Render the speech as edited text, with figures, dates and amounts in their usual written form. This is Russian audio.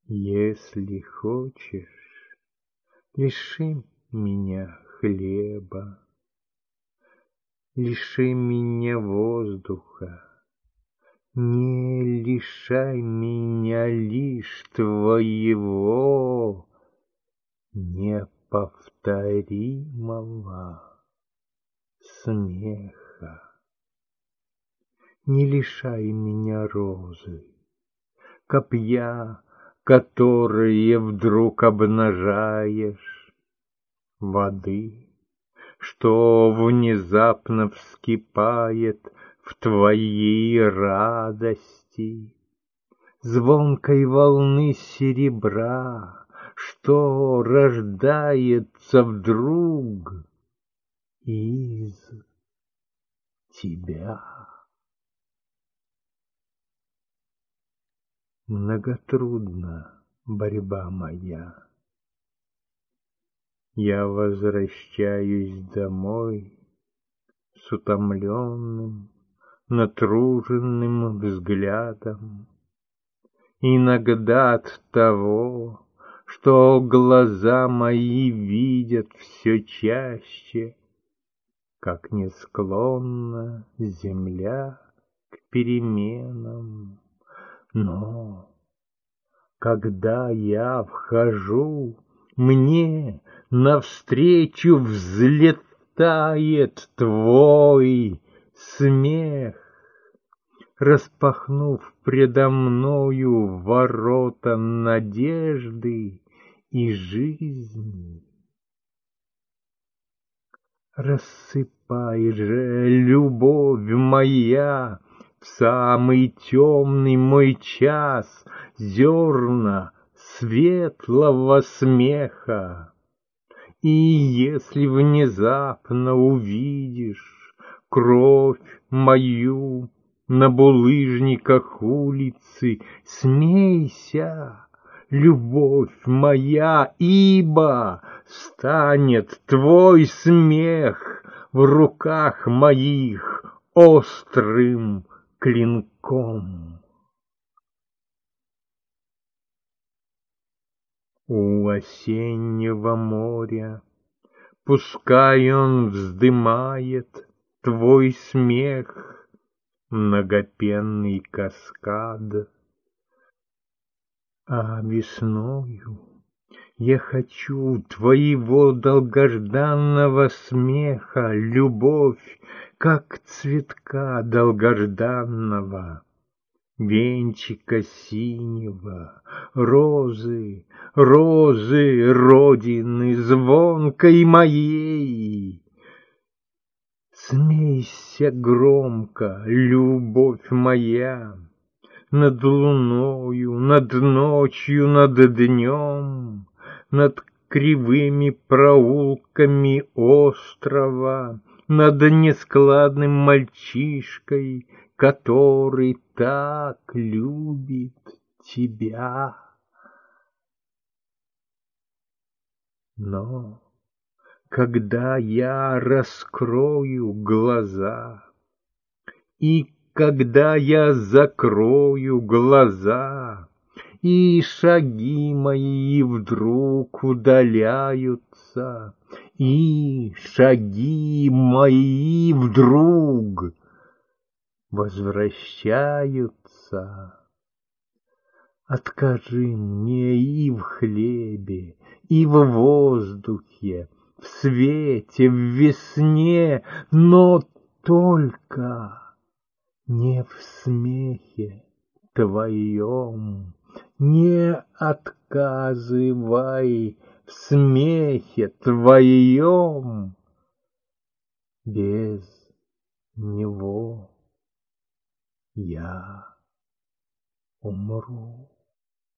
Если хочешь, лиши меня хлеба, лиши меня воздуха, не лишай меня лишь твоего неповторимого смеха. Не лишай меня розы, копья, которые вдруг обнажаешь, воды, что внезапно вскипает в твоей радости, звонкой волны серебра, что рождается вдруг из тебя. Многотрудна борьба моя. Я возвращаюсь домой с утомленным, натруженным взглядом. Иногда от того, что глаза мои видят все чаще, как не склонна земля к переменам. Но когда я вхожу, мне навстречу взлетает твой смех, распахнув предо мною ворота надежды и жизни. Рассыпай же, любовь моя, в самый темный мой час зерна светлого смеха. И если внезапно увидишь кровь мою на булыжниках улицы, смейся, любовь моя, ибо станет твой смех в руках моих острым клинком. У осеннего моря пускай он вздымает твой смех, многопенный каскад, а весною я хочу твоего долгожданного смеха, любовь, как цветка долгожданного, венчика синего, розы, розы родины звонкой моей. Смейся громко, любовь моя, над луною, над ночью, над днем, над кривыми проулками острова, над нескладным мальчишкой, который так любит тебя. Но когда я раскрою глаза, и когда я закрою глаза, и шаги мои вдруг удаляются, и шаги мои вдруг возвращаются, откажи мне и в хлебе, и в воздухе, в свете, в весне, но только не в смехе твоем. Не отказывай в смехе твоем. Без него я умру.